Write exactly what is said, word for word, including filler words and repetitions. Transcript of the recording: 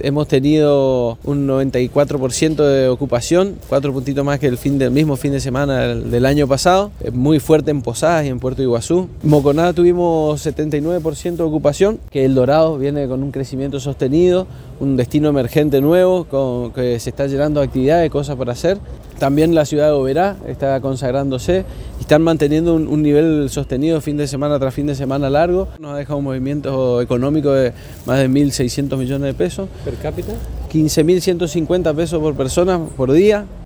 Hemos tenido un noventa y cuatro por ciento de ocupación, cuatro puntitos más que el fin del mismo fin de semana del, del año pasado. Es muy fuerte en Posadas y en Puerto Iguazú. Moconá tuvimos setenta y nueve por ciento de ocupación, que El Dorado viene con un crecimiento sostenido, un destino emergente nuevo, con, que se está llenando de actividades, cosas para hacer. También la ciudad de Oberá está consagrándose y están manteniendo un, un nivel sostenido fin de semana tras fin de semana largo. Nos ha dejado un movimiento económico de más de mil seiscientos millones de pesos. ¿Per cápita? quince mil ciento cincuenta pesos por persona por día.